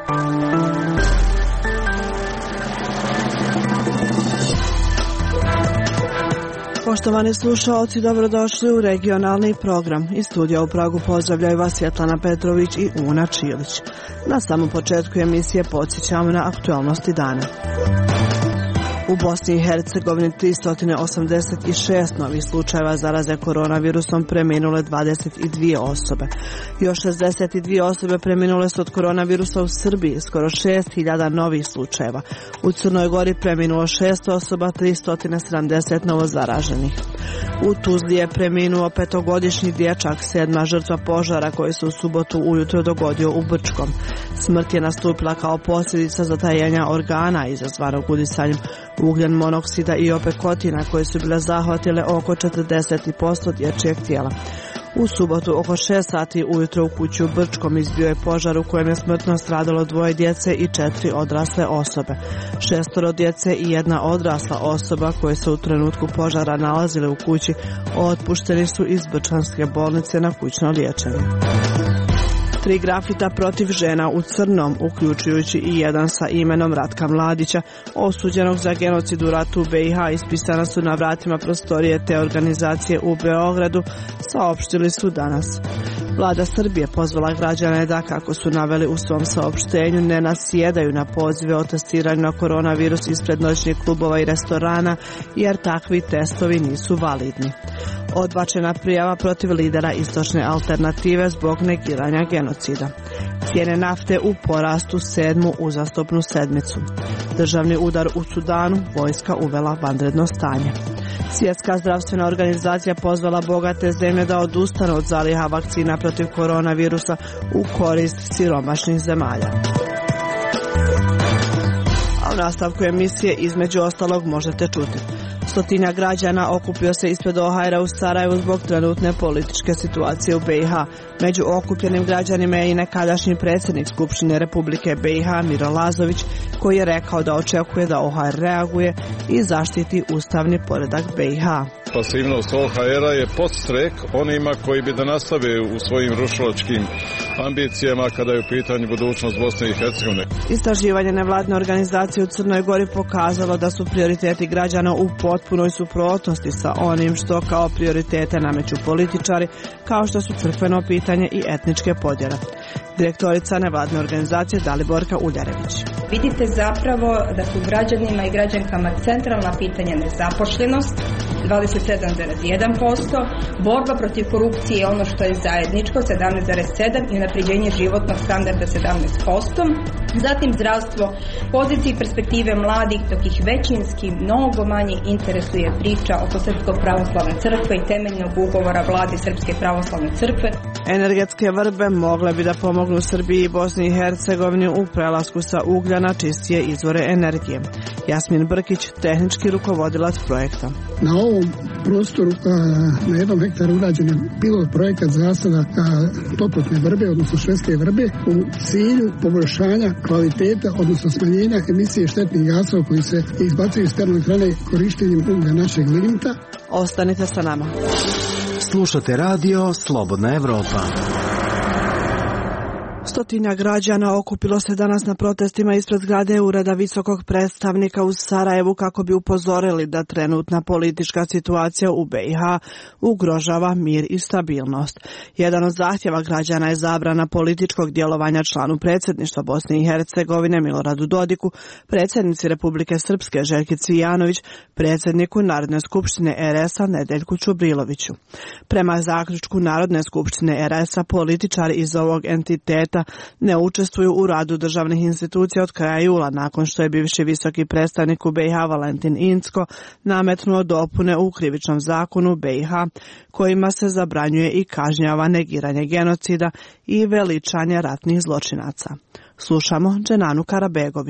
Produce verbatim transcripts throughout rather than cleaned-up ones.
Poštovani slušalci, dobrodošli u regionalni program. Iz studija u Pragu pozdravljaju vas Svjetlana Petrović i Una Čilić. Na samom početku emisije podsjećamo na aktualnosti dana. U Bosni i Hercegovini tristo osamdeset šest novih slučajeva zaraze koronavirusom, preminule dvadeset dvije osobe. Još šezdeset dvije osobe preminule su od koronavirusa u Srbiji, skoro šest hiljada novih slučajeva. U Crnoj Gori preminulo šest osoba, tristo sedamdeset novo zaraženih. U Tuzli je preminuo petogodišnji dječak, sedma žrtva požara koji se u subotu ujutro dogodio u Brčkom. Smrt je nastupila kao posljedica zatajenja organa izazvanog udisanjem ugljen monoksida i opekotina koje su bile zahvatile oko četrdeset posto dječjeg tijela. U subotu oko šest sati ujutro u kući u Brčkom izbio je požar u kojem je smrtno stradalo dvoje djece i četiri odrasle osobe. Šestoro djece i jedna odrasla osoba koje se u trenutku požara nalazile u kući otpušteni su iz Brčanske bolnice na kućno liječenje. Tri grafita protiv žena u crnom, uključujući i jedan sa imenom Ratka Mladića, osuđenog za genocid u ratu u B i H, ispisana su na vratima prostorije te organizacije u Beogradu, saopštili su danas. Vlada Srbije pozvala građane da, kako su naveli u svom saopštenju, ne nasjedaju na pozive o testiranju na koronavirus ispred noćnih klubova i restorana, jer takvi testovi nisu validni. Odbačena prijava protiv lidera Istočne alternative zbog negiranja genocida. Cijene nafte u porastu sedmu uzastopnu sedmicu. Državni udar u Sudanu, vojska uvela vanredno stanje. Svjetska zdravstvena organizacija pozvala bogate zemlje da odustanu od zaliha vakcina protiv koronavirusa u korist siromašnih zemalja. A u nastavku emisije između ostalog možete čuti. Stotinja građana okupio se ispred O H R-a u Sarajevu zbog trenutne političke situacije u B i H. Među okupljenim građanima je i nekadašnji predsjednik Skupštine Republike B i H Miro Lazović, koji je rekao da očekuje da O H R reaguje i zaštiti ustavni poredak B i H. Pasivnost O H R-a je podstrek onima koji bi da nastave u svojim rušilačkim ambicijama kada je u pitanju budućnost Bosne i Hercegovine. Istraživanje nevladine organizacije u Crnoj Gori pokazalo da su prioriteti građana u potpunoj suprotnosti sa onim što kao prioritete nameću političari, kao što su crkveno pitanje i etničke podjele. Direktorica nevladine organizacije Daliborka Uljarević. Vidite zapravo da su građanima i građankama centralna pitanja nezapošljenost, dvadeset sedam zarez jedan posto, borba protiv korupcije je ono što je zajedničko, sedamnaest zarez sedam posto i unapređenje životnog standarda sedamnaest posto. Zatim zdravstvo, pozicije i perspektive mladih, dok ih većinski mnogo manje interesuje priča oko Srpske pravoslavne crkve i temeljnog ugovora vlade Srpske pravoslavne crkve. Energetske vrbe mogle bi da pomognu Srbiji i Bosni i Hercegovini u prelasku sa uglja na čistije izvore energije. Jasmin Brkić, tehnički rukovodilac projekta. Na ovom prostoru na jednom hektaru urađen je pilot projekat zasada toplotne vrbe, odnosno švedske vrbe, u cilju poboljšanja kvaliteta, odnosno smanjenja emisije štetnih gasova koji se izbacuju iz termoelektrane korištenjem uglja našeg lignita. Ostanite sa nama. Slušate radio Slobodna Evropa. Stotinja građana okupilo se danas na protestima ispred zgrade Ureda visokog predstavnika u Sarajevu kako bi upozorili da trenutna politička situacija u B i H ugrožava mir i stabilnost. Jedan od zahtjeva građana je zabrana političkog djelovanja članu predsjedništva Bosne i Hercegovine Miloradu Dodiku, predsjednici Republike Srpske Željki Cvijanović, predsjedniku Narodne skupštine R S-a Nedeljku Čubriloviću. Prema zaključku Narodne skupštine R S-a, političari iz ovog entiteta ne učestvuju u radu državnih institucija od kraja jula, nakon što je bivši visoki predstavnik u B i H Valentin Incko nametnuo dopune u krivičnom zakonu B i H kojima se zabranjuje i kažnjava negiranje genocida i veličanje ratnih zločinaca. Slušamo Dženanu Karabegović.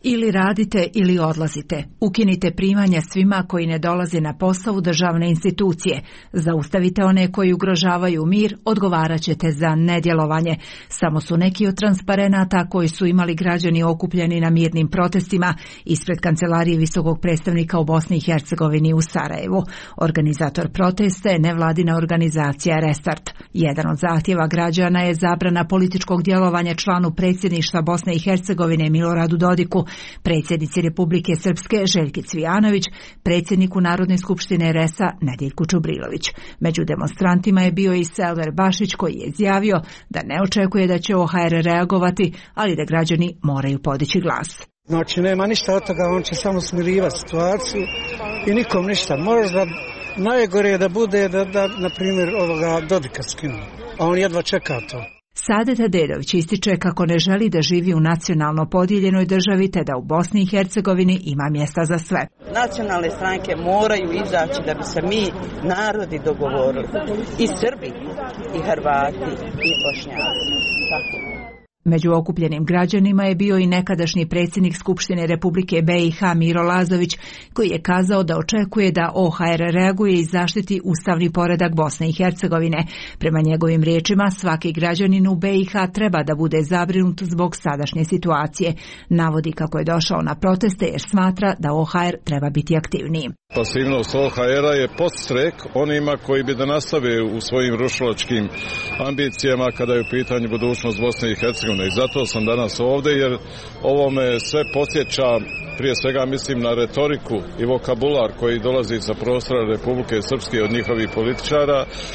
Ili radite ili odlazite. Ukinite primanja svima koji ne dolaze na posao u državne institucije. Zaustavite one koji ugrožavaju mir, odgovarat ćete za nedjelovanje. Samo su neki od transparenata koji su imali građani okupljeni na mirnim protestima ispred kancelarije visokog predstavnika u Bosni i Hercegovini u Sarajevu. Organizator protesta je nevladina organizacija Restart. Jedan od zahtjeva građana je zabrana političkog djelovanja članu predsjedništva Bosne i Hercegovine Miloradu Dodiku, predsjednici Republike Srpske Željki Cvijanović, predsjedniku Narodne skupštine R S A Nediljku Čubrilović. Među demonstrantima je bio i Selver Bašić koji je izjavio da ne očekuje da će O H R reagovati, ali da građani moraju podići glas. Znači nema ništa od toga, on će samo smirivati situaciju i nikom ništa. Možda najgore je da bude da, da na primjer ovoga Dodika skinu, a on jedva čeka to. Saadet Dedović ističe kako ne želi da živi u nacionalno podijeljenoj državi te da u Bosni i Hercegovini ima mjesta za sve. Nacionalne stranke moraju izaći da bi se mi narodi dogovorili. I Srbi, i Hrvati, i Bošnjaci. Tako. Među okupljenim građanima je bio i nekadašnji predsjednik Skupštine Republike B i H Miro Lazović, koji je kazao da očekuje da O H R reaguje i zaštiti ustavni poredak Bosne i Hercegovine. Prema njegovim riječima, svaki građanin u B i H treba da bude zabrinut zbog sadašnje situacije. Navodi kako je došao na proteste jer smatra da O H R treba biti aktivniji. Pasivnost O H R-a je podstrek onima koji bi da nastave u svojim rušilačkim ambicijama kada je u pitanju budućnost Bosne i Hercegovine. I zato sam danas ovdje jer ovo me sve podsjeća, prije svega mislim na retoriku i vokabular koji dolazi sa prostora Republike Srpske od njihovih političara,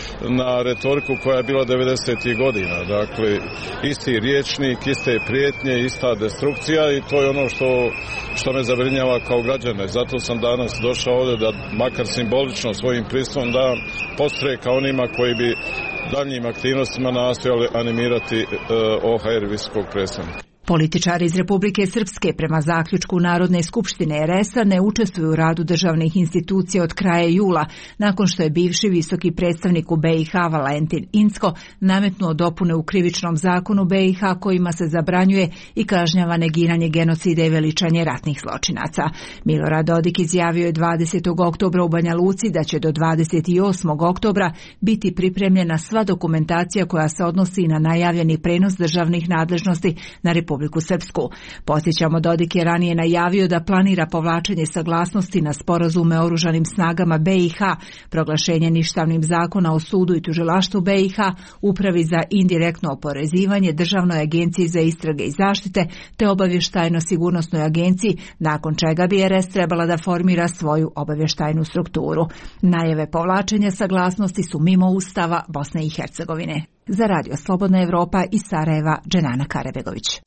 na retoriku koja je bila devedesetih godina. Dakle, isti riječnik, iste prijetnje, ista destrukcija i to je ono što, što me zabrinjava kao građane. Zato sam danas došao ovdje da makar simbolično svojim pristupom da podstreka onima koji bi daljnjim aktivnostima nastojali animirati uh, O H R visokog predstavnika. Političari iz Republike Srpske prema zaključku Narodne skupštine R S A ne učestvuju u radu državnih institucija od kraja jula, nakon što je bivši visoki predstavnik u B i H Valentin Incko nametnuo dopune u krivičnom zakonu B i H kojima se zabranjuje i kažnjava negiranje genocida i veličanje ratnih zločinaca. Milorad Dodik izjavio je dvadesetog oktobra u Banja Luci da će do dvadeset osmog oktobra biti pripremljena sva dokumentacija koja se odnosi na najavljeni prenos državnih nadležnosti na Republiku Republiku Srpsku. Podsjećamo, Dodik je ranije najavio da planira povlačenje saglasnosti na sporazume o oružanim snagama B i H, proglašenje ništavnim zakona o sudu i tužilaštvu B i H, upravi za indirektno oporezivanje, Državnoj agenciji za istrage i zaštite te obavještajno-sigurnosnoj agenciji, nakon čega bi R S trebala da formira svoju obavještajnu strukturu. Najave povlačenja saglasnosti su mimo Ustava Bosne i Hercegovine. Za Radio Slobodna Evropa iz Sarajeva, Dženana Karebegović.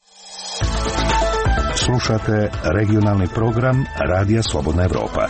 Slušate regionalni program Radija Slobodna Evropa.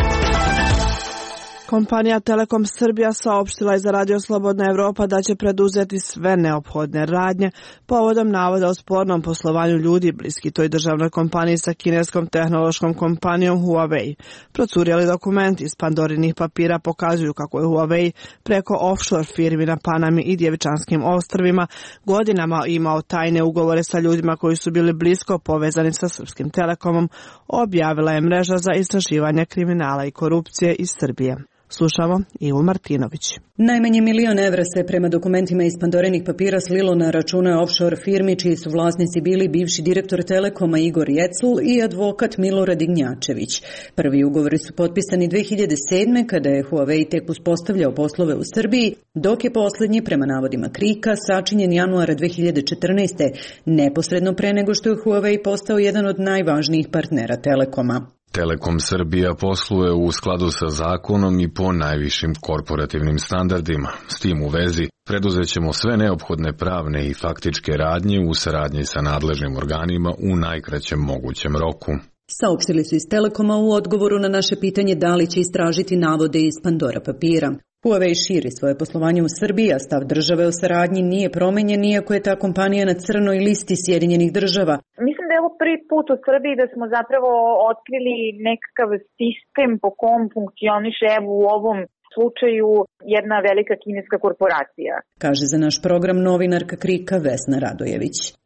Kompanija Telekom Srbija saopštila je za Radio Slobodna Evropa da će preduzeti sve neophodne radnje povodom navoda o spornom poslovanju ljudi bliski toj državnoj kompaniji sa kineskom tehnološkom kompanijom Huawei. Procurjeli dokumenti iz Pandorinih papira pokazuju kako je Huawei preko offshore firmi na Panami i Djevičanskim ostrvima godinama imao tajne ugovore sa ljudima koji su bili blisko povezani sa Srpskim Telekomom, objavila je mreža za istraživanje kriminala i korupcije iz Srbije. Slušamo Ivu Martinović. Najmanje milion evra se prema dokumentima iz Pandorinih papira slilo na račune offshore firmi čiji su vlasnici bili bivši direktor Telekoma Igor Jecl i advokat Milorad Ignjačević. Prvi ugovori su potpisani dve hiljade sedme kada je Huawei tek uspostavljao poslove u Srbiji, dok je posljednji prema navodima Krika sačinjen januara dve hiljade četrnaeste, neposredno pre nego što je Huawei postao jedan od najvažnijih partnera Telekoma. Telekom Srbija posluje u skladu sa zakonom i po najvišim korporativnim standardima. S tim u vezi preduzećemo sve neophodne pravne i faktičke radnje u saradnji sa nadležnim organima u najkraćem mogućem roku. Saopštili su iz Telekoma u odgovoru na naše pitanje da li će istražiti navode iz Pandora papira. Huawei širi svoje poslovanje u Srbiji, a stav države o saradnji nije promenjen, iako je ta kompanija na crnoj listi Sjedinjenih država. Mislim da je ovo prvi put u Srbiji da smo zapravo otkrili nekakav sistem po kom funkcioniše evo u ovom slučaju jedna velika kineska korporacija. Kaže za naš program novinarka Krika Vesna Radojević.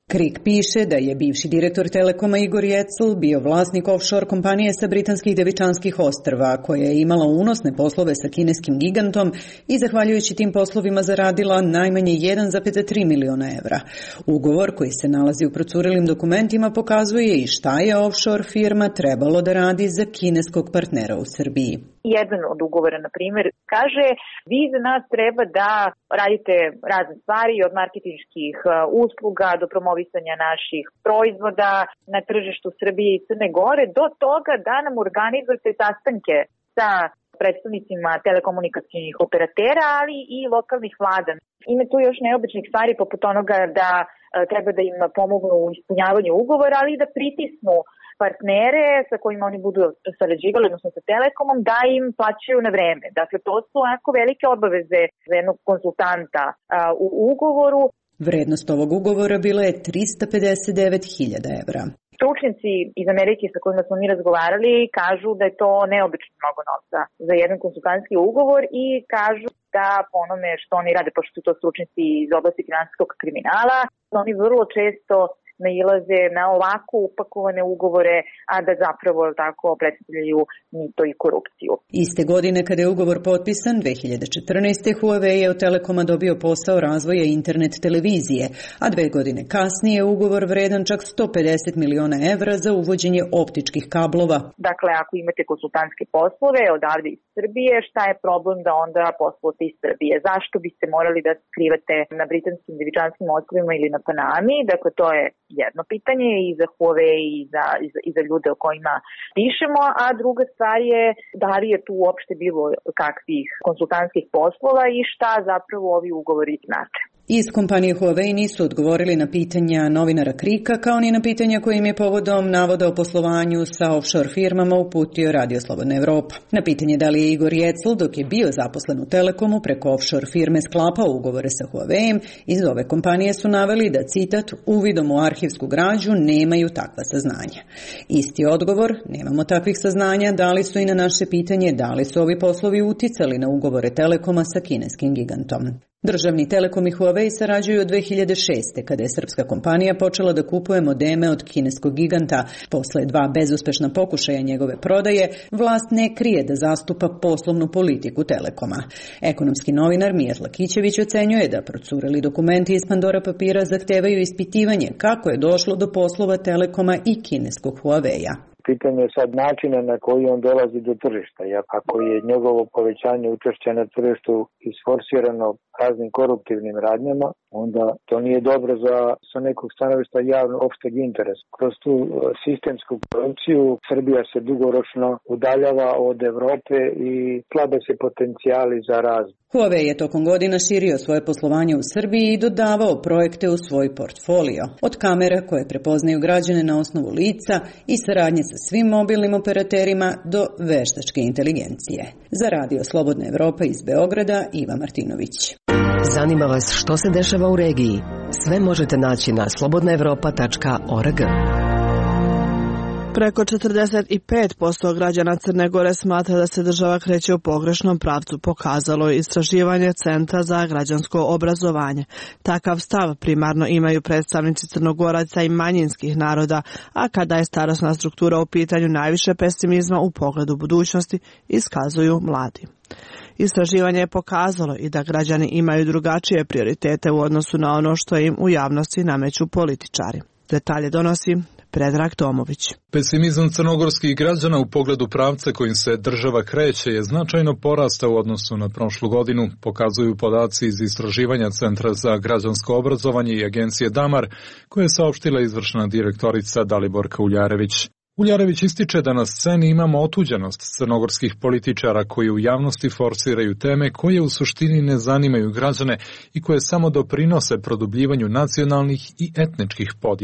Krik piše da je bivši direktor Telekoma Igor Jecl bio vlasnik offshore kompanije sa britanskih Devičanskih ostrva, koja je imala unosne poslove sa kineskim gigantom i zahvaljujući tim poslovima zaradila najmanje jedan zarez tri miliona evra. Ugovor koji se nalazi u procurelim dokumentima pokazuje i šta je offshore firma trebalo da radi za kineskog partnera u Srbiji. Jedan od ugovora, na primjer, kaže vi za nas treba da radite razne stvari od marketinških usluga do promovisanja naših proizvoda na tržištu Srbije i Crne Gore do toga da nam organizujete sastanke sa predstavnicima telekomunikacijnih operatera, ali i lokalnih vlada. Ima tu još neobičnih stvari poput onoga da treba da im pomognu u ispunjavanju ugovora, ali i da pritisnu partnere sa kojima oni budu sarađivali, odnosno sa Telekomom, da im plaćaju na vreme. Dakle, to su jako velike obaveze za jednog konsultanta a, u ugovoru. Vrednost ovog ugovora bila je trista pedeset devet hiljada evra. Stručnjaci iz Amerike sa kojima smo mi razgovarali kažu da je to neobično mnogo novca za jedan konsultantski ugovor i kažu da po onome što oni rade, pošto su to stručnjaci iz oblasti finansijskog kriminala, oni vrlo često nailaze na ovako upakovane ugovore, a da zapravo tako predstavljaju mito i korupciju. Iste godine kada je ugovor potpisan, dve hiljade četrnaeste. Huawei je od Telekoma dobio posao razvoja internet televizije, a dve godine kasnije ugovor vredan čak sto pedeset miliona evra za uvođenje optičkih kablova. Dakle, ako imate konsultantske poslove odavde iz Srbije, šta je problem da onda poslujete iz Srbije? Zašto biste morali da skrivate na britanskim Devičanskim ostrvima ili na Panami? Dakle, to je jedno pitanje i za Huawei i za, i za, i za ljude o kojima pišemo, a druga stvar je da li je tu uopšte bilo kakvih konsultantskih poslova i šta zapravo ovi ugovori znače. Iz kompanije Huawei nisu odgovorili na pitanja novinara Krika, kao ni na pitanja kojim je povodom navoda o poslovanju sa offshore firmama uputio Radio Slobodna Evropa. Na pitanje da li je Igor Jecl, dok je bio zaposlen u Telekomu, preko offshore firme sklapao ugovore sa Huaweijem, iz ove kompanije su naveli da, citat, uvidom u arhivsku građu nemaju takva saznanja. Isti odgovor, nemamo takvih saznanja, dali su i na naše pitanje da li su ovi poslovi uticali na ugovore Telekoma sa kineskim gigantom. Državni Telekom i Huawei sarađuju od dve hiljade šeste. kada je srpska kompanija počela da kupuje modeme od kineskog giganta. Posle dva bezuspešna pokušaja njegove prodaje, vlast ne krije da zastupa poslovnu politiku Telekoma. Ekonomski novinar Mijat Lakićević ocenjuje da procureli dokumenti iz Pandora papira zahtevaju ispitivanje kako je došlo do poslova Telekoma i kineskog Huawei-a. Pitanje je sad načina na koji on dolazi do tržišta. Ako je njegovo povećanje učešća na tržištu isforsirano raznim koruptivnim radnjama, onda to nije dobro za sa nekog stanovišta javno opšteg interesa. Kroz tu sistemsku korupciju Srbija se dugoročno udaljava od Evrope i slabe se potencijali za razvoj. Huawei je tokom godina širio svoje poslovanje u Srbiji i dodavao projekte u svoj portfolio. Od kamera koje prepoznaju građane na osnovu lica i saradnje sa svim mobilnim operaterima do veštačke inteligencije. Za Radio Slobodna Evropa iz Beograda, Iva Martinović. Zanima vas što se dešava u regiji? Sve možete naći na slobodna evropa tačka org. Preko četrdeset pet posto građana Crne Gore smatra da se država kreće u pogrešnom pravcu, pokazalo je istraživanje Centra za građansko obrazovanje. Takav stav primarno imaju predstavnici Crnogoraca i manjinskih naroda, a kada je starosna struktura u pitanju, najviše pesimizma u pogledu budućnosti iskazuju mladi. Istraživanje je pokazalo i da građani imaju drugačije prioritete u odnosu na ono što im u javnosti nameću političari. Detalje donosi Predrag Tomović. Pesimizam crnogorskih građana u pogledu pravca kojim se država kreće je značajno porastao u odnosu na prošlu godinu, pokazuju podaci iz istraživanja Centra za građansko obrazovanje i agencije Damar, koje je saopštila izvršna direktorica Daliborka Uljarević. Uljarević ističe da na sceni imamo otuđenost crnogorskih političara koji u javnosti forsiraju teme koje u suštini ne zanimaju građane i koje samo doprinose produbljivanju nacionalnih i etničkih podjela.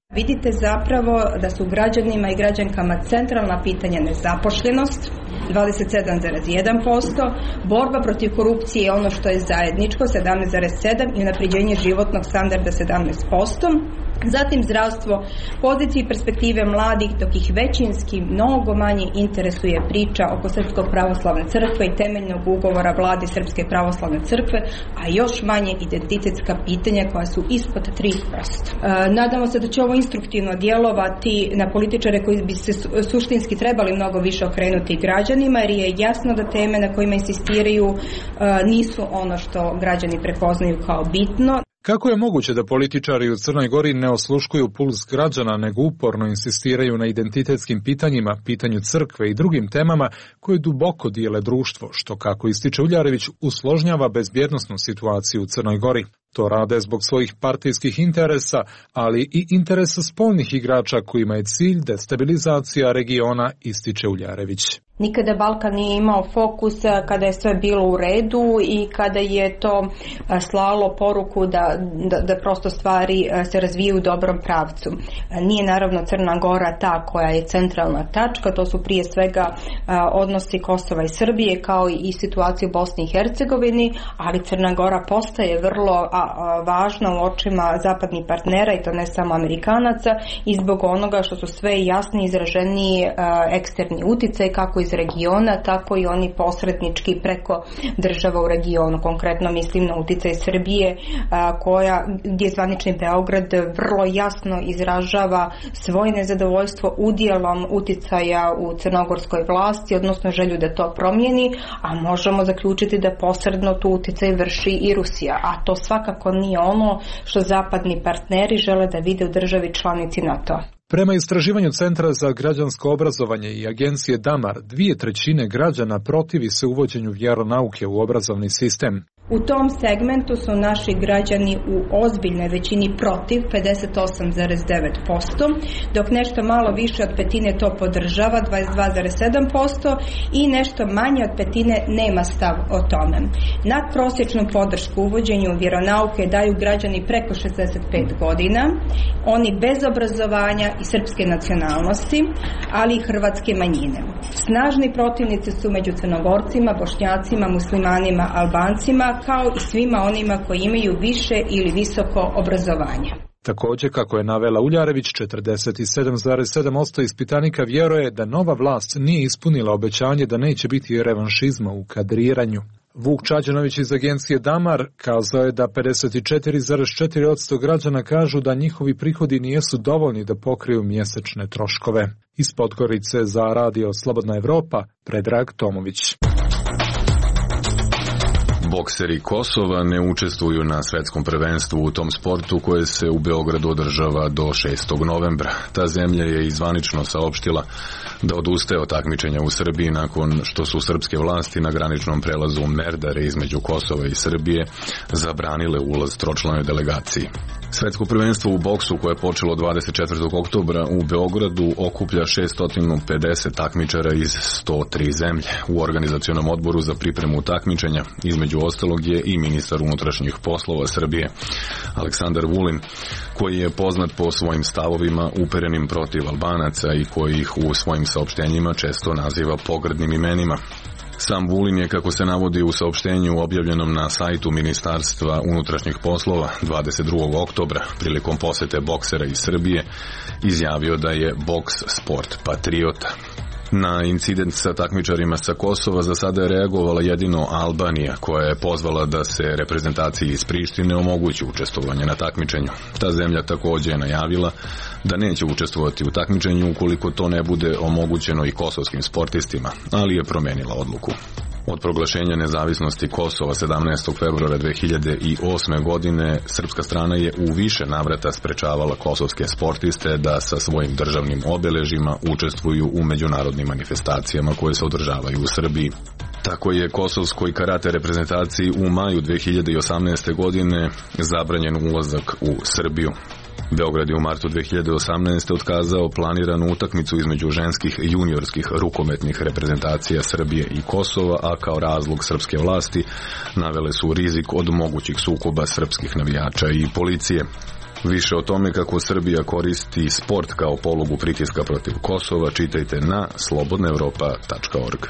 Vidite zapravo da su građanima i građankama centralna pitanja nezapošljenost, dvadeset sedam zarez jedan posto, borba protiv korupcije je ono što je zajedničko, sedamnaest zarez sedam posto i unapređenje životnog standarda sedamnaest posto. Zatim zdravstvo, pozicije i perspektive mladih, dok ih većinski mnogo manje interesuje priča oko Srpskog pravoslavne crkve i temeljnog ugovora vlade Srpske pravoslavne crkve, a još manje identitetska pitanja koja su ispod tri posto. E, nadamo se da će ovo instruktivno djelovati na političare koji bi se suštinski trebali mnogo više okrenuti građanima, jer je jasno da teme na kojima insistiraju e, nisu ono što građani prepoznaju kao bitno. Kako je moguće da političari u Crnoj Gori ne osluškuju puls građana, nego uporno insistiraju na identitetskim pitanjima, pitanju crkve i drugim temama koje duboko dijele društvo, što, kako ističe Uljarević, usložnjava bezbjednosnu situaciju u Crnoj Gori? To rade zbog svojih partijskih interesa, ali i interesa spoljnih igrača kojima je cilj destabilizacija regiona, ističe Uljarević. Nikada Balkan nije imao fokus kada je sve bilo u redu i kada je to slalo poruku da, da, da prosto stvari se razvijaju u dobrom pravcu. Nije naravno Crna Gora ta koja je centralna tačka, to su prije svega odnosi Kosova i Srbije kao i situacija u Bosni i Hercegovini, ali Crna Gora postaje vrlo važna u očima zapadnih partnera i to ne samo Amerikanaca i zbog onoga što su sve jasni izraženiji eksterni uticaj kako iz regiona, tako i oni posrednički preko država u regionu. Konkretno mislim na uticaj Srbije koja, gdje zvanični Beograd vrlo jasno izražava svoje nezadovoljstvo udjelom uticaja u crnogorskoj vlasti, odnosno želju da to promijeni, a možemo zaključiti da posredno tu uticaj vrši i Rusija, a to svakako nije ono što zapadni partneri žele da vide u državi članici NATO. Prema istraživanju Centra za građansko obrazovanje i agencije Damar, dvije trećine građana protivi se uvođenju vjeronauke u obrazovni sistem. U tom segmentu su naši građani u ozbiljnoj većini protiv, pedeset osam zarez devet posto, dok nešto malo više od petine to podržava, dvadeset dva zarez sedam posto, i nešto manje od petine nema stav o tome. Nadprosječnu podršku uvođenju vjeronauke daju građani preko šezdeset pet godina, oni bez obrazovanja i srpske nacionalnosti, ali i hrvatske manjine. Snažni protivnici su među Crnogorcima, Bošnjacima, Muslimanima, Albancima, kao i svima onima koji imaju više ili visoko obrazovanje. Također, kako je navela Uljarević, četrdeset sedam zarez sedam posto ispitanika vjeruje da nova vlast nije ispunila obećanje da neće biti revanšizma u kadriranju. Vuk Čađanović iz agencije Damar kazao je da pedeset četiri zarez četiri posto građana kažu da njihovi prihodi nijesu dovoljni da pokriju mjesečne troškove. Iz Podgorice za radio Slobodna Evropa, Predrag Tomović. Bokseri Kosova ne učestvuju na svetskom prvenstvu u tom sportu koje se u Beogradu održava do šestog novembra. Ta zemlja je izvanično saopštila da odustaje od takmičenja u Srbiji nakon što su srpske vlasti na graničnom prelazu Merdare između Kosova i Srbije zabranile ulaz tročlanoj delegaciji. Svetsko prvenstvo u boksu koje je počelo dvadeset četvrtog oktobra u Beogradu okuplja šesto pedeset takmičara iz sto tri zemlje. U organizacionom odboru za pripremu takmičenja između ostalog je i ministar unutrašnjih poslova Srbije Aleksandar Vulin, koji je poznat po svojim stavovima uperenim protiv Albanaca i koji ih u svojim saopštenjima često naziva pogrdnim imenima. Sam Vulin je, kako se navodi u saopštenju objavljenom na sajtu Ministarstva unutrašnjih poslova dvadeset drugog oktobra prilikom posete boksera iz Srbije, izjavio da je boks sport patriota. Na incident sa takmičarima sa Kosova za sada je reagovala jedino Albanija, koja je pozvala da se reprezentaciji iz Prištine omogući učestvovanje na takmičenju. Ta zemlja također je najavila da neće učestvovati u takmičenju ukoliko to ne bude omogućeno i kosovskim sportistima, ali je promijenila odluku. Od proglašenja nezavisnosti Kosova sedamnaestog februara dve hiljade osme. godine srpska strana je u više navrata sprečavala kosovske sportiste da sa svojim državnim obeležjima učestvuju u međunarodnim manifestacijama koje se održavaju u Srbiji. Tako je kosovskoj karate reprezentaciji u maju dve hiljade osamnaeste. godine zabranjen ulazak u Srbiju. Beograd je u martu dve hiljade osamnaeste. otkazao planiranu utakmicu između ženskih juniorskih rukometnih reprezentacija Srbije i Kosova, a kao razlog srpske vlasti navele su rizik od mogućih sukoba srpskih navijača i policije. Više o tome kako Srbija koristi sport kao polugu pritiska protiv Kosova čitajte na slobodna europa tačka org.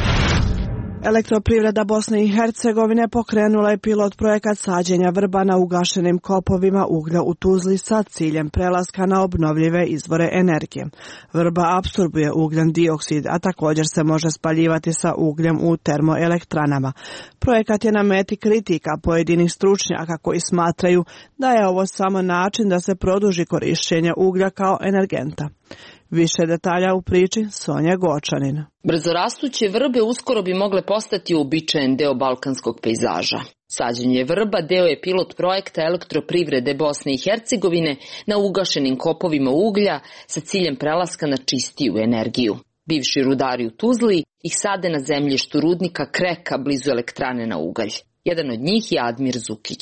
Elektroprivreda Bosne i Hercegovine pokrenula je pilot projekat sađenja vrba na ugašenim kopovima uglja u Tuzli sa ciljem prelaska na obnovljive izvore energije. Vrba apsorbuje ugljen dioksid, a također se može spaljivati sa ugljem u termoelektranama. Projekat je na meti kritika pojedinih stručnjaka koji smatraju da je ovo samo način da se produži korištenje uglja kao energenta. Više detalja u priči Sonja Gočanin. Brzorastuće vrbe uskoro bi mogle postati uobičajen deo balkanskog pejzaža. Sađenje vrba deo je pilot projekta Elektroprivrede Bosne i Hercegovine na ugašenim kopovima uglja sa ciljem prelaska na čistiju energiju. Bivši rudari u Tuzli ih sade na zemljištu rudnika Kreka blizu elektrane na ugalj. Jedan od njih je Admir Zukić.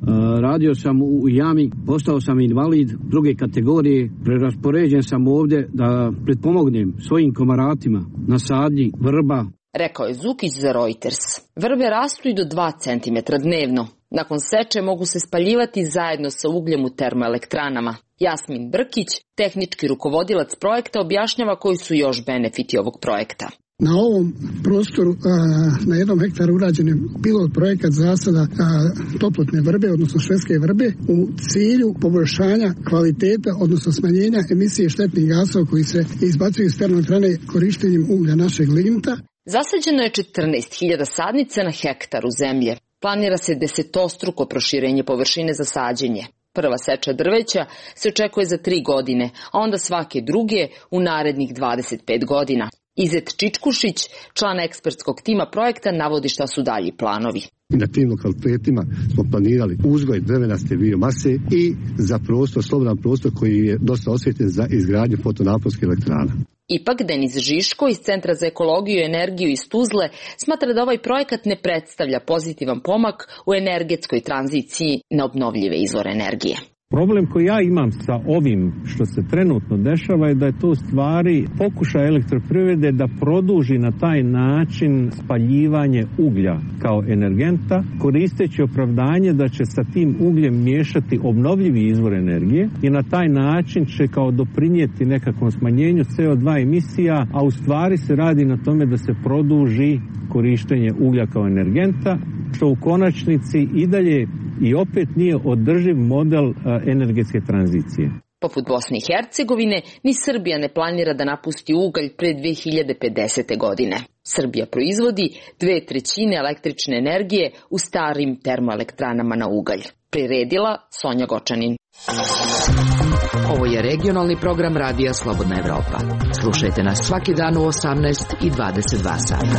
Radio sam u jami, postao sam invalid druge kategorije, preraspoređen sam ovdje da pretpomognem svojim komaratima na sadnji vrba. Rekao je Zukić za Reuters. Vrbe rastu i do dva centimetra dnevno. Nakon seče mogu se spaljivati zajedno sa ugljem u termoelektranama. Jasmin Brkić, tehnički rukovodilac projekta, objašnjava koji su još benefiti ovog projekta. Na ovom prostoru na jednom hektaru urađen je pilot projekat zasada toplotne vrbe, odnosno švedske vrbe, u cilju poboljšanja kvaliteta, odnosno smanjenja emisije štetnih gasova koji se izbacuju iz termoelektrane korištenjem uglja našeg lignita. Zasađeno je četrnaest hiljada sadnica na hektaru zemlje. Planira se desetostruko proširenje površine za sađenje. Prva seča drveća se očekuje za tri godine, a onda svake druge u narednih dvadeset pet godina. Izet Čičkušić, član ekspertskog tima projekta, navodi šta su dalji planovi. Na tim lokalitetima smo planirali uzgoj drvenaste biomase i za prostor, slobodan prostor koji je dosta osvjetljen za izgradnju fotonaponskih elektrana. Ipak Denis Žiško iz Centra za ekologiju i energiju iz Tuzle smatra da ovaj projekat ne predstavlja pozitivan pomak u energetskoj tranziciji na obnovljive izvore energije. Problem koji ja imam sa ovim što se trenutno dešava je da je to u stvari pokušaj elektroprivrede da produži na taj način spaljivanje uglja kao energenta, koristeći opravdanje da će sa tim ugljem miješati obnovljivi izvor energije i na taj način će kao doprinijeti nekakvom smanjenju C O dva emisija, a u stvari se radi na tome da se produži korištenje uglja kao energenta, što u konačnici i dalje i opet nije održiv model energetske tranzicije. Poput Bosne i Hercegovine, ni Srbija ne planira da napusti ugalj pre dve hiljade pedesete. godine. Srbija proizvodi dve trećine električne energije u starim termoelektranama na ugalj. Priredila Sonja Gočanin. Ovo je regionalni program Radija Slobodna Evropa. Slušajte nas svaki dan u osamnaest i dvadeset dva sata.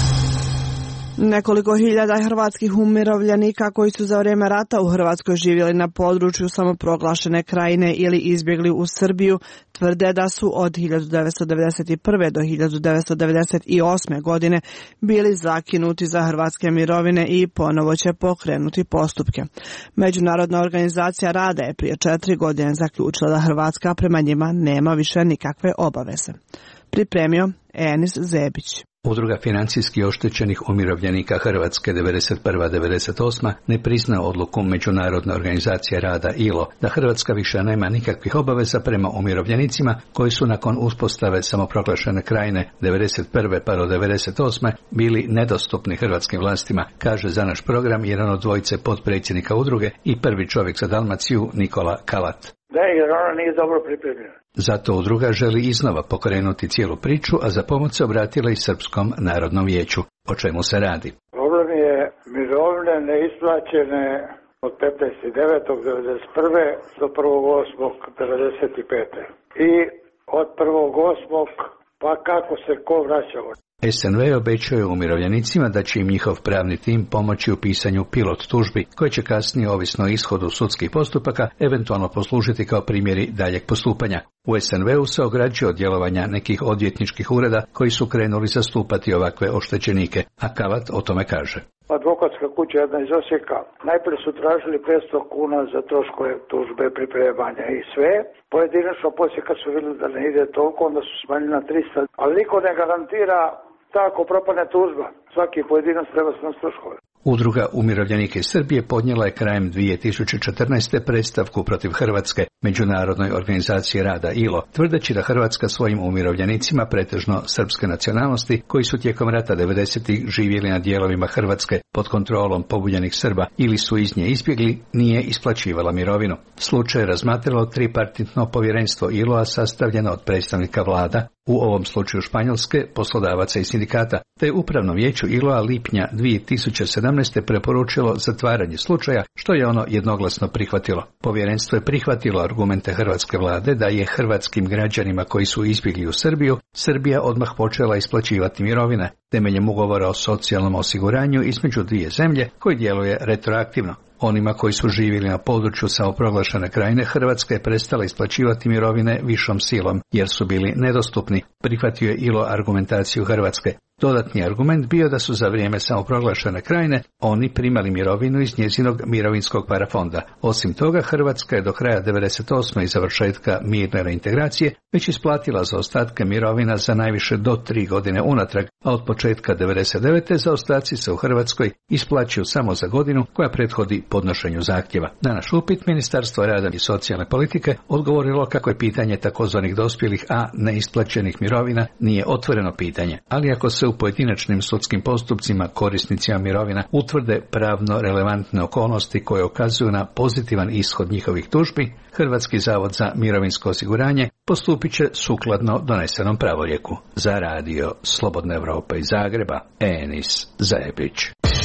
Nekoliko hiljada hrvatskih umirovljenika koji su za vrijeme rata u Hrvatskoj živjeli na području samoproglašene krajine ili izbjegli u Srbiju tvrde da su od hiljadu devetsto devedeset prve. do hiljadu devetsto devedeset osme. godine bili zakinuti za hrvatske mirovine i ponovo će pokrenuti postupke. Međunarodna organizacija rada je prije četiri godine zaključila da Hrvatska prema njima nema više nikakve obaveze. Pripremio Enis Zebić. Udruga financijski oštećenih umirovljenika Hrvatske devedeset prva do devedeset osma ne prizna odluku Međunarodne organizacije rada I L O da Hrvatska više nema nikakvih obaveza prema umirovljenicima koji su nakon uspostave samoproglašene krajine devedeset prve pa do devedeset osme bili nedostupni hrvatskim vlastima, kaže za naš program jedan od dvojice potpredsjednika udruge i prvi čovjek za Dalmaciju Nikola Kalat. Da, jer ona nije dobro pripremljena. Zato udruga želi iznova pokrenuti cijelu priču, a za pomoć se obratila i Srpskom narodnom vijeću. O čemu se radi? Problem je mirovine neisplaćene od petnaestog devetog devedeset prve do prvog osmog devedeset pete. I od prvog osmog pa kako se ko vraćao. S N V obećuje umirovljenicima da će im njihov pravni tim pomoći u pisanju pilot tužbi, koje će kasnije, ovisno o ishodu sudskih postupaka, eventualno poslužiti kao primjeri daljeg postupanja. U S N V-u se ograđuje od djelovanja nekih odvjetničkih ureda koji su krenuli zastupati ovakve oštećenike, a Kavat o tome kaže. Advokatska kuća jedna iz Osijeka. Najprije su tražili petsto kuna za troškove tužbe, pripremanja i sve. Pojedinačno poslije kad su vidjeli da ne ide toliko, onda su smanjili na trista. Ali niko ne garantira tako propane tužba. Svaki pojedinac treba snositi troškove. Udruga umirovljenika iz Srbije podnijela je krajem dvije tisuće četrnaeste. predstavku protiv Hrvatske Međunarodnoj organizaciji rada I L O, tvrdeći da Hrvatska svojim umirovljenicima, pretežno srpske nacionalnosti, koji su tijekom rata devedesetih živjeli na dijelovima Hrvatske pod kontrolom pobunjenih Srba ili su iz nje izbjegli, nije isplaćivala mirovinu. Slučaj je razmatralo tripartitno povjerenstvo I L O-a sastavljeno od predstavnika vlada, u ovom slučaju Španjolske, poslodavaca i sindikata, te je Upravnom vijeću I L O-a lipnja dvije tisuće sedamnaeste. preporučilo zatvaranje slučaja, što je ono jednoglasno prihvatilo. Povjerenstvo je prihvatilo argumente hrvatske vlade da je hrvatskim građanima koji su izbjegli u Srbiju, Srbija odmah počela isplaćivati mirovine, temeljem ugovora o socijalnom osiguranju između dvije zemlje koji djeluje retroaktivno. Onima koji su živjeli na području samoproglašene krajine, Hrvatska je prestala isplaćivati mirovine višom silom, jer su bili nedostupni, prihvatio je I L O argumentaciju Hrvatske. Dodatni argument bio da su za vrijeme samoproglašene krajine oni primali mirovinu iz njezinog mirovinskog parafonda. Osim toga, Hrvatska je do kraja devedeset osme. i završetka mirne reintegracije već isplatila zaostatke mirovina za najviše do tri godine unatrag, a od početka devedeset devete. zaostaci se u Hrvatskoj isplaćuju samo za godinu koja prethodi podnošenju zahtjeva. Na naš upit Ministarstvo rada i socijalne politike odgovorilo kako je pitanje takozvanih dospjelih, a neisplaćenih mirovina nije otvoreno pitanje, ali ako se u pojedinačnim sudskim postupcima korisnicima mirovina utvrde pravno relevantne okolnosti koje ukazuju na pozitivan ishod njihovih tužbi, Hrvatski zavod za mirovinsko osiguranje postupit će sukladno donesenom pravorijeku. Za radio Slobodna Evropa iz Zagreba, Enis Zajebić.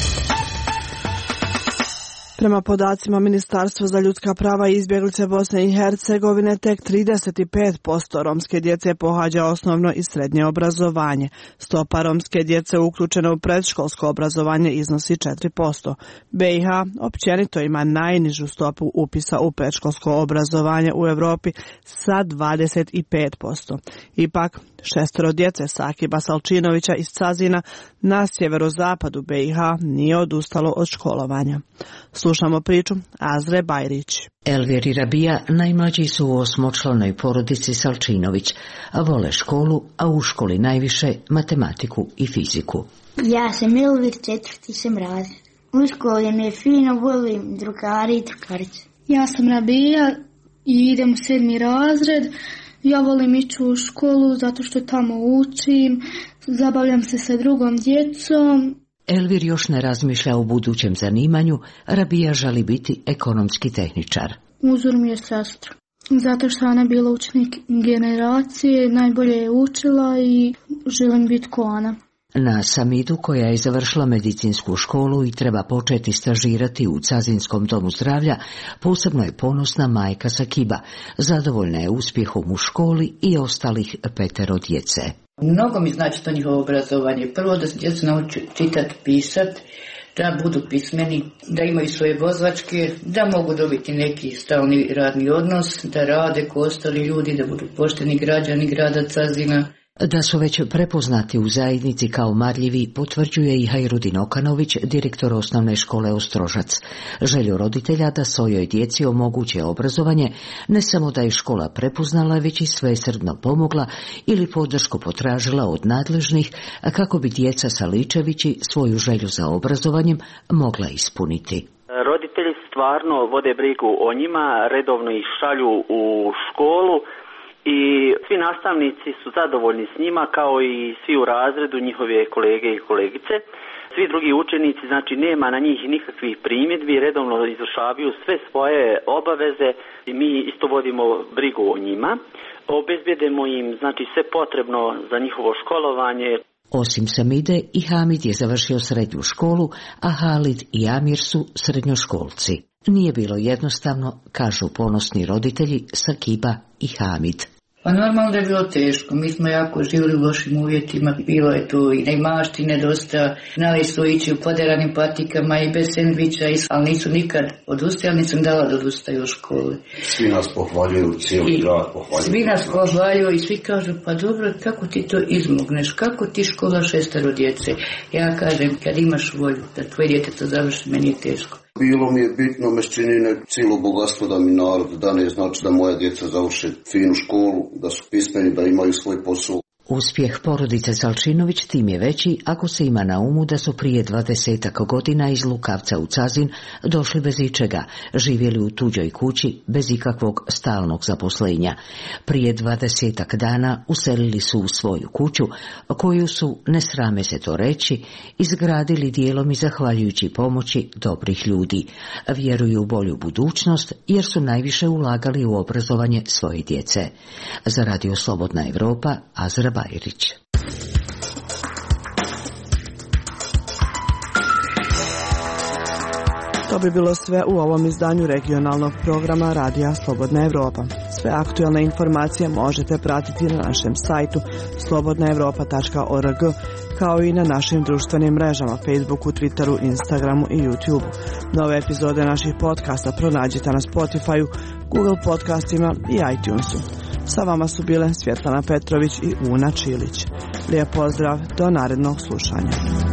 Prema podacima Ministarstva za ljudska prava i izbjeglice Bosne i Hercegovine, tek trideset pet posto romske djece pohađa osnovno i srednje obrazovanje. Stopa romske djece uključena u predškolsko obrazovanje iznosi četiri posto. B i H općenito ima najnižu stopu upisa u predškolsko obrazovanje u Europi sa dvadeset pet posto. Ipak, šestero djece Sakiba Salčinovića iz Cazina na sjeverozapadu B i H nije odustalo od školovanja. Slušamo priču Azre Bajrić. Elvir i Rabija najmlađi su u osmočlanoj porodici Salčinović, a vole školu, a u školi najviše matematiku i fiziku. Ja sam Elvir, četvrti sam razred. U školi mi je fino, volim drugari i drugarice. Ja sam Rabija i idem u sedmi razred. Ja volim ići u školu zato što tamo učim, zabavljam se sa drugom djecom. Elvir još ne razmišlja o budućem zanimanju, Rabija želi biti ekonomski tehničar. Uzor mi je sestra, zato što ona bila učenik generacije, najbolje je učila i želim biti ko ona. Na Samidu, koja je završila medicinsku školu i treba početi stažirati u Cazinskom domu zdravlja, posebno je ponosna majka Sakiba. Zadovoljna je uspjehom u školi i ostalih petero djece. Mnogo mi znači to njihovo obrazovanje. Prvo da se djecu nauči čitati, pisati, da budu pismeni, da imaju svoje vozačke, da mogu dobiti neki stalni radni odnos, da rade ko ostali ljudi, da budu pošteni građani grada Cazina. Da su već prepoznati u zajednici kao marljivi, potvrđuje i Hajrudin Okanović, direktor osnovne škole Ostrožac. Želju roditelja da svojoj djeci omoguće obrazovanje, ne samo da je škola prepoznala, već i svesrdno pomogla ili podršku potražila od nadležnih, kako bi djeca Saličevići svoju želju za obrazovanjem mogla ispuniti. Roditelji stvarno vode brigu o njima, redovno ih šalju u školu, i svi nastavnici su zadovoljni s njima, kao i svi u razredu, njihove kolege i kolegice. Svi drugi učenici, znači nema na njih nikakvih primjedbi, redovno izvršavaju sve svoje obaveze i mi isto vodimo brigu o njima. Obezbjedemo im znači sve potrebno za njihovo školovanje. Osim Samide, i Hamid je završio srednju školu, a Halid i Amir su srednjoškolci. Nije bilo jednostavno, kažu ponosni roditelji Sakiba i Hamid. Pa normalno da je bilo teško, mi smo jako živjeli u lošim uvjetima, bilo je tu i neimaštine dosta, znali su ići u poderanim patikama i bez sendviča, ali nisu nikad odustajali, nisam dala da odustaju od škole. Svi nas pohvaljuju, cijeli grad pohvaljuju. Svi nas pohvaljuju i svi kažu, pa dobro, kako ti to izmogneš, kako ti škola šestero djece? Ja kažem, kad imaš volju da tvoje djete to završi, meni je teško. Bilo mi je bitno, me čini ne cijelo bogatstvo da mi narod dane, znači da moja djeca završe finu školu, da su pismeni, da imaju svoj posao. Uspjeh porodice Salčinović tim je veći ako se ima na umu da su prije dvadesetak godina iz Lukavca u Cazin došli bez ičega, živjeli u tuđoj kući bez ikakvog stalnog zaposlenja. Prije dvadesetak dana uselili su u svoju kuću, koju su, ne srame se to reći, izgradili dijelom i zahvaljujući pomoći dobrih ljudi. Vjeruju u bolju budućnost jer su najviše ulagali u obrazovanje svoje djece. Za Radio Slobodna Evropa, Azra Bajrić. To bi bilo sve u ovom izdanju regionalnog programa Radija Slobodna Evropa. Sve aktualne informacije možete pratiti na našem sajtu slobodna evropa tačka org, kao i na našim društvenim mrežama Facebooku, Twitteru, Instagramu i YouTubeu. Nove epizode naših podcasta pronađite na Spotifyu, Google podcastima i iTunesu. Sa vama su bile Svjetlana Petrović i Una Čilić. Lijep pozdrav, do narednog slušanja.